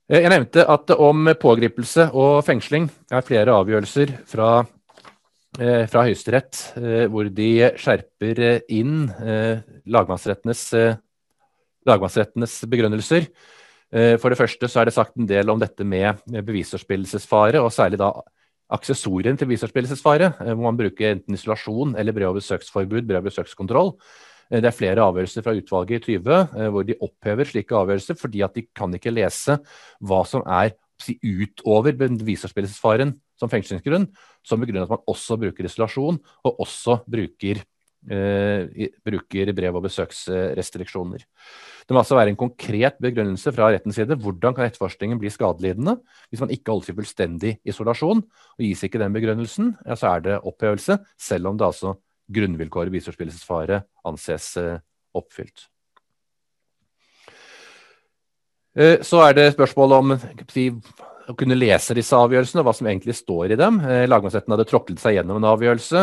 Jeg nevnte at om pågripelse og fengsling er flere avgjørelser fra Høyesterett, hvor de skjerper inn lagmannsrettenes begrunnelser. For det første så er det sagt en del om dette med bevisoverspillelsesfare, og særlig da aksessorien til bevisoverspillelsesfare, hvor man bruker enten isolasjon eller brev- og besøksforbud, brev- og besøkskontroll. Det er flere avgjørelser fra utvalget i 20, hvor de opphever slike avgjørelser, fordi at de kan ikke lese hva som er utover bevisoverspillelsesfaren som fengslingsgrunn, som begrunner at man også bruker isolasjon, og også bruker brev- og besøksrestriksjoner. Det må altså være en konkret begrunnelse fra rettens side. Hvordan kan etterforskningen bli skadelidende hvis man ikke holder seg fullstendig isolasjon, og gis ikke den begrunnelsen, ja, så er det opphevelse, selv om det altså grunnvilkåret bevisoverspillelsesfare anses oppfylt. Så er det spørsmål om å kunne lese disse avgjørelsene, og hva som egentlig står i dem. Lagmannsretten hadde tråklet seg gjennom en avgjørelse,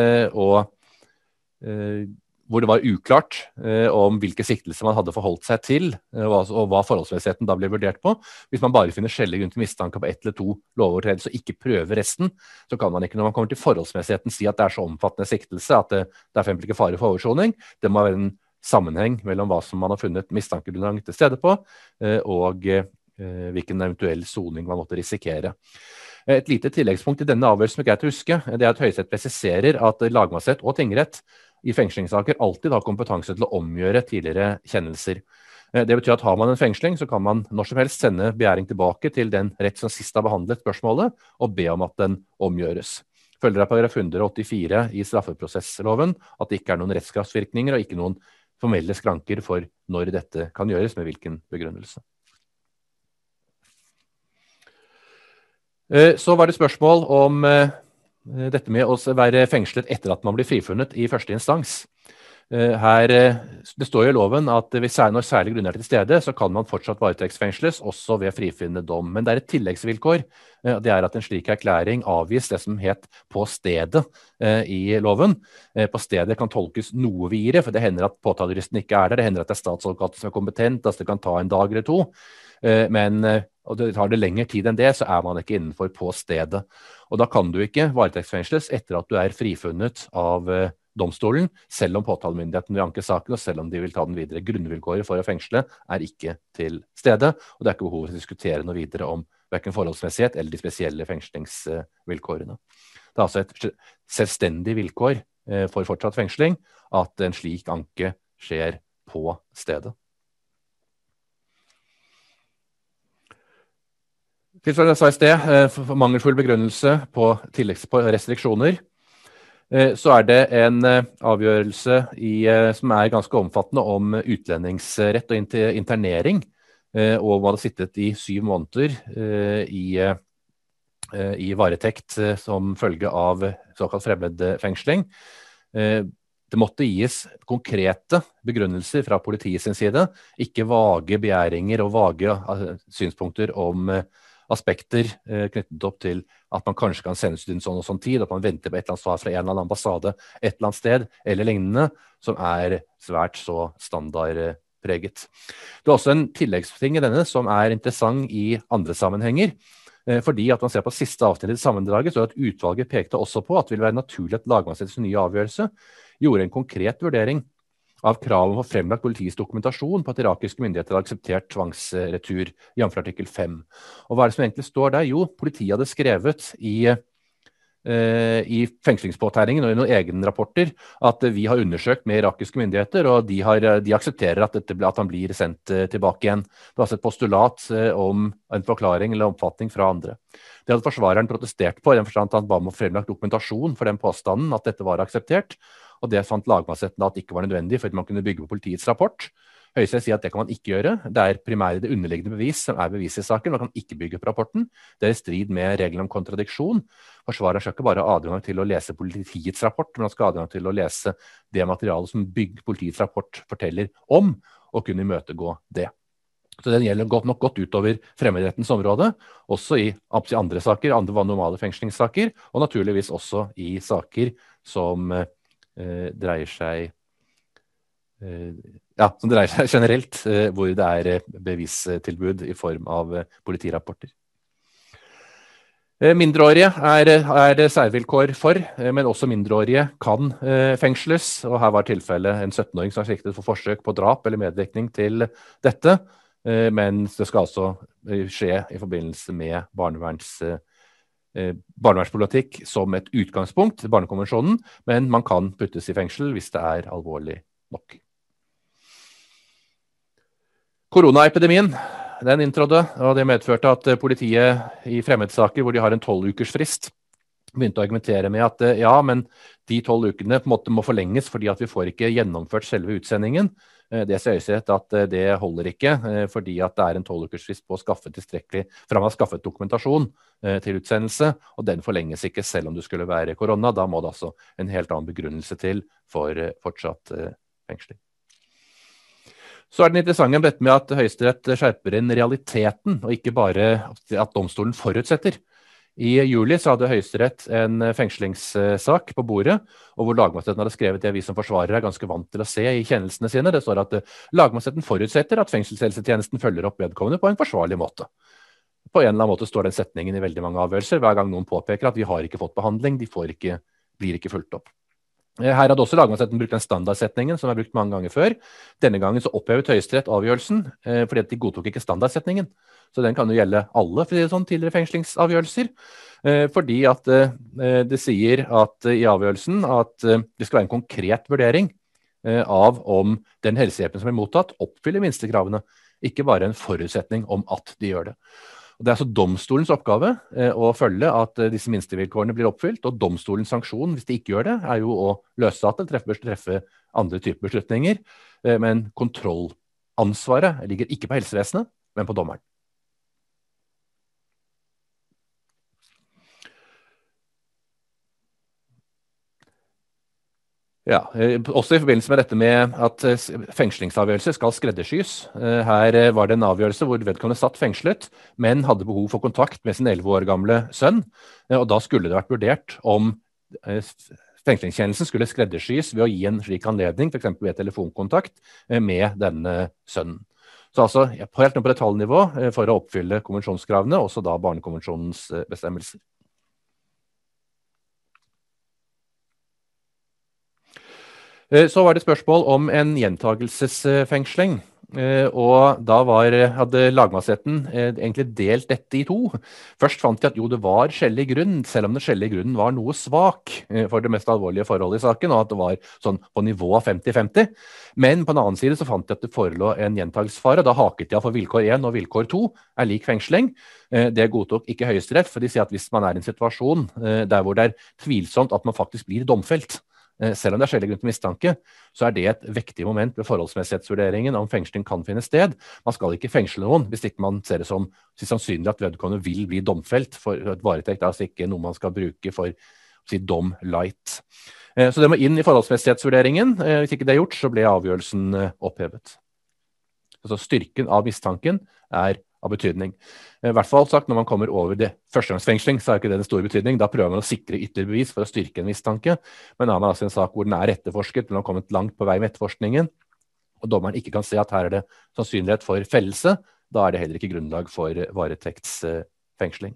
hvor det var uklart om hvilke siktelser man hadde forholdt seg til, og hva forholdsmessigheten da ble vurdert på. Hvis man bare finner skjellig grunn til mistanke på 1 eller 2 lovovertredelser og ikke prøver resten, så kan man ikke, når man kommer til forholdsmessigheten, si at det er så omfattende siktelse at det er for eksempel ikke fare for oversoning. Det må være en sammenheng mellom hva som man har funnet mistankegrunnlag til stede på, og hvilken eventuell soning man måtte risikere. Et lite tilleggspunkt i denne avgjørelsen som er greit å huske, det er at Høyesterett presiserer at lagmannsrett og tingrett i fengslingssaker alltid har kompetanse til å omgjøre tidligere kjennelser. Det betyr at har man en fengsling, så kan man når som helst sende begjæring tilbake til den rett som sist har behandlet spørsmålet, og be om at den omgjøres. Følger av paragraf 184 i straffeprosessloven at det ikke er noen rettskraftsvirkninger og ikke noen formelle skranker for når dette kan gjøres, med hvilken begrunnelse. Så var det spørsmål om dette med å være fengslet etter at man blir frifunnet i første instans. Det står jo i loven at når særlig grunner er til stede, så kan man fortsatt varetektsfengsles, også ved frifinnende dom. Men det er et tilleggsvilkår. Det er at en slik erklæring avgis det som het på stedet i loven. På stedet kan tolkes noe videre, for det hender at påtalejuristen ikke er der, det hender at det er statsadvokaten som er kompetent, altså det kan ta en dag eller 2. Og det tar det lengre tid enn det, så er man ikke innenfor på stedet. Og da kan du ikke varetektsfengsles etter at du er frifunnet av domstolen, selv om påtalemyndigheten vil anke saken, og selv om de vil ta den videre. Grunnvilkåret for å fengsle er ikke til stede, og det er ikke behov for å diskutere noe videre om hverken forholdsmessighet eller de spesielle fengslingsvilkårene. Det er altså et selvstendig vilkår for fortsatt fengsling at en slik anke skjer på stedet. Tilsvarende sa i sted, for mangelfull begrunnelse på restriksjoner, så er det en avgjørelse som er ganske omfattende om utlendingsrett og internering, og man har sittet i 7 måneder i varetekt som følge av såkalt fremmedfengsling. Det måtte gis konkrete begrunnelser fra politiet sin side, ikke vage begjæringer og vage synspunkter om aspekter knyttet opp til at man kanskje kan sendes ut i en sånn og sånn tid, at man venter på et eller annet svar fra en eller annen ambassade et eller annet sted, eller lignende, som er svært så standardpreget. Det er også en tilleggsting i denne som er interessant i andre sammenhenger, fordi at man ser på siste avsnitt i sammendraget, så at utvalget pekte også på at det vil være naturlig at lagmannsrettens nye avgjørelse gjorde en konkret vurdering av kravet om å få fremlagt politiets dokumentasjon på at irakiske myndigheter har akseptert tvangsretur, jf. artikkel 5. Og hva er det som egentlig står der? Jo, politiet hadde skrevet i fengslingspåtegningen og i noen egenrapporter at vi har undersøkt med irakiske myndigheter, og de aksepterer at han blir sendt tilbake igjen. Det var altså et postulat om en forklaring eller oppfatning fra andre. Det hadde forsvareren protestert på, i den forstand at han ba om å fremlagt dokumentasjon for den påstanden at dette var akseptert, og det fant lagmannsretten at det ikke var nødvendig, for at man kunne bygge på politiets rapport. Høyesterett sier at det kan man ikke gjøre. Det er primært det underliggende bevis som er bevis i saken. Man kan ikke bygge på rapporten. Det er i strid med reglene om kontradiksjon. Forsvareren skal ikke bare ha adgang til å lese politiets rapport, men han skal ha adgang til å lese det materialet som politiets rapport forteller om, og kunne imøtegå det. Så den gjelder nok godt utover fremmedrettens område, også i andre saker, andre normale fengslingssaker, og naturligvis også i saker som dreier seg Ja, som dreier seg generelt, hvor det bevistilbud i form av politirapporter. Mindreårige er det særvilkår for, men også mindreårige kan fengsles, og her var tilfellet en 17-åring som er siktet for forsøk på drap eller medvirkning til dette, men det skal altså skje i forbindelse med barnevernspolitikk som et utgangspunkt, barnekonvensjonen, men man kan puttes i fengsel hvis det er alvorlig nok. Koronaepidemien, den inntrådte, og det medførte at politiet i fremmedsaker hvor de har en 12-ukers frist, begynte å argumentere med at ja, men de 12 ukene på en måte må forlenges fordi at vi får ikke gjennomført selve utsendingen. Det ser Høyesterett at det holder ikke, fordi at det er en 12-ukers frist på å skaffe tilstrekkelig, fra man har skaffet dokumentasjon til utsendelse, og den forlenges ikke selv om det skulle være korona. Da må det altså en helt annen begrunnelse til for fortsatt fengsling. Så er det interessant dette med at Høyesterett skjerper inn realiteten, og ikke bare at domstolen forutsetter. I juli så hadde Høyesterett en fengslingssak på bordet, og hvor lagmannsretten hadde skrevet det vi som forsvarere er ganske vant til å se i kjennelsene sine. Det står at lagmannsretten forutsetter at fengselshelsetjenesten følger opp vedkommende på en forsvarlig måte. På en eller annen måte står den setningen i veldig mange avgjørelser, hver gang noen påpeker at vi har ikke fått behandling, de blir ikke fulgt opp. Her hadde også lagmannsretten brukt den standardsetningen som er brukt mange ganger før. Denne gangen så opphevet Høyesterett avgjørelsen, fordi at de godtok ikke standardsetningen. Så den kan jo gjelde alle tidligere fengslingsavgjørelser, fordi at det sier at i avgjørelsen at det skal være en konkret vurdering av om den helsehjelpen som er mottatt oppfyller minstekravene, ikke bare en forutsetning om at de gjør det. Og det er altså domstolens oppgave å følge at disse minstevilkårene blir oppfylt, og domstolens sanksjon, hvis de ikke gjør det, er jo å løslate, treffe andre typer beslutninger, men kontrollansvaret ligger ikke på helsevesenet, men på dommeren. Ja, også i forbindelse med dette med at fengslingsavgjørelser skal skreddersys. Her var det en avgjørelse hvor vedkommende satt fengslet, men hadde behov for kontakt med sin 11 år gamle sønn, og da skulle det vært vurdert om fengslingskjennelsen skulle skreddersys ved å gi en slik anledning, for eksempel ved telefonkontakt med denne sønnen. Så altså helt ned på detaljnivå for å oppfylle konvensjonskravene, også da barnekonvensjonens bestemmelser. Så var det spørsmål om en gjentagelsesfengsling, og da hadde lagmannsretten egentlig delt dette i to. Først fant de at jo, det var skjellig grunn, selv om den skjellige grunnen var noe svak for det mest alvorlige forholdet i saken, og at det var sånn på nivå av 50-50. Men på en annen side så fant de at det forelå en gjentagelsesfare, da haket de av for vilkår 1 og vilkår 2 er lik fengsling. Det godtok ikke Høyesterett, for de sier at hvis man er i en situasjon der hvor det er tvilsomt at man faktisk blir domfelt, selv om det er skjellig grunn til mistanke, så er det et vektig moment ved forholdsmessighetsvurderingen om fengsling kan finne sted. Man skal ikke fengsle noen hvis ikke man ser det som sannsynlig at vedkommende vil bli domfelt for et varetekt, altså ikke noe man skal bruke for å si dom light. Så det må inn i forholdsmessighetsvurderingen. Hvis ikke det er gjort, så ble avgjørelsen opphevet. Så styrken av mistanken er av betydning. I hvert fall sagt, når man kommer over det førstegangsfengsling, så er ikke det den store betydning. Da prøver man å sikre ytterligere bevis for å styrke en mistanke. Men da har man altså en sak hvor den er etterforsket, men har kommet langt på vei med etterforskningen, og dommeren ikke kan se at her er det sannsynlighet for fellelse, da er det heller ikke grunnlag for varetektsfengsling.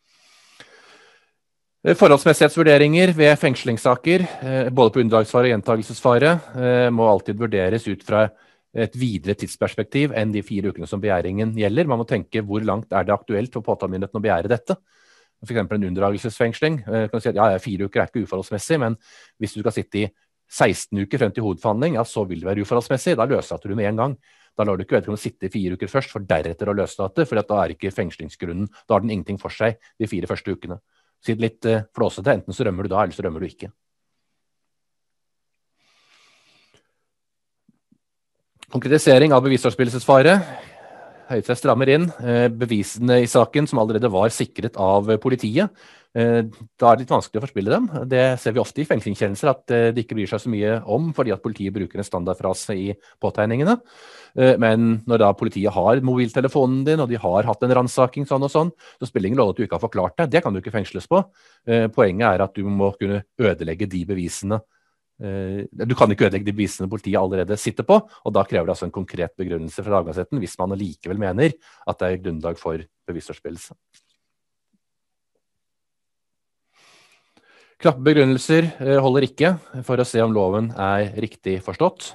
Forholdsmessighetsvurderinger ved fengslingssaker, både på unndragsfare og gjentagelsesfare, må alltid vurderes ut fra et videre tidsperspektiv enn de 4 ukene som begjæringen gjelder. Man må tenke hvor langt er det aktuelt for påtalemyndigheten å begjære dette. For eksempel en unndragelsesfengsling. Kan si at ja, 4 uker er ikke uforholdsmessig, men hvis du skal sitte i 16 uker frem til hovedforhandling, ja, så vil det være uforholdsmessig. Da løslater du med en gang. Da lar du ikke vedkommende sitte i 4 uker først, for deretter å løslate, for da er ikke fengslingsgrunnen, da har den ingenting for seg de 4 første ukene. Si det litt flåsete, enten så rømmer du da, eller så rømmer du ikke. Konkretisering av bevisforspillelsesfare. Høyesterett strammer inn bevisene i saken som allerede var sikret av politiet. Da er det litt vanskelig å forspille dem. Det ser vi ofte i fengslingskjennelser at de ikke bryr seg så mye om, fordi at politiet bruker en standardfrase i påtegningene. Men når da politiet har mobiltelefonen din, og de har hatt en ransaking sånn og sånn, så spiller ingen rolle at du ikke har forklart det. Det kan du ikke fengsles på. Poenget er at du må kunne ødelegge de bevisene Du kan ikke ødelegge de bevisene politiet allerede sitter på, og da krever det altså en konkret begrunnelse fra lagmannsretten hvis man likevel mener at det er grunnlag for bevisforspillelse. Knappe begrunnelser holder ikke for å se om loven er riktig forstått.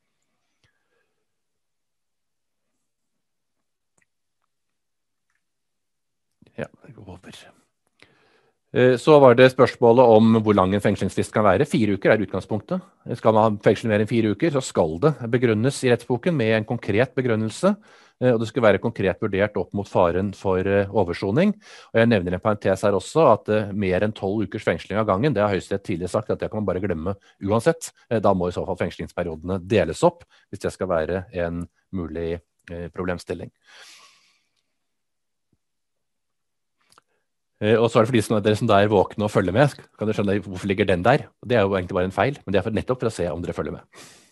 Ja, det går over. Så var det spørsmålet om hvor lang en fengslingsfrist kan være. 4 uker er utgangspunktet. Skal man ha fengsel mer enn 4 uker, så skal det begrunnes i rettsboken med en konkret begrunnelse, og det skal være konkret vurdert opp mot faren for oversoning. Og jeg nevner en parentes her også, at mer enn 12 ukers fengsling av gangen, det har Høyesterett tidligere sagt at det kan man bare glemme uansett. Da må i så fall fengslingsperiodene deles opp, hvis det skal være en mulig problemstilling. Og så er det for dere som da er våkne og følger med, kan dere skjønne hvorfor ligger den der? Det er jo egentlig bare en feil, men det er nettopp for å se om dere følger med.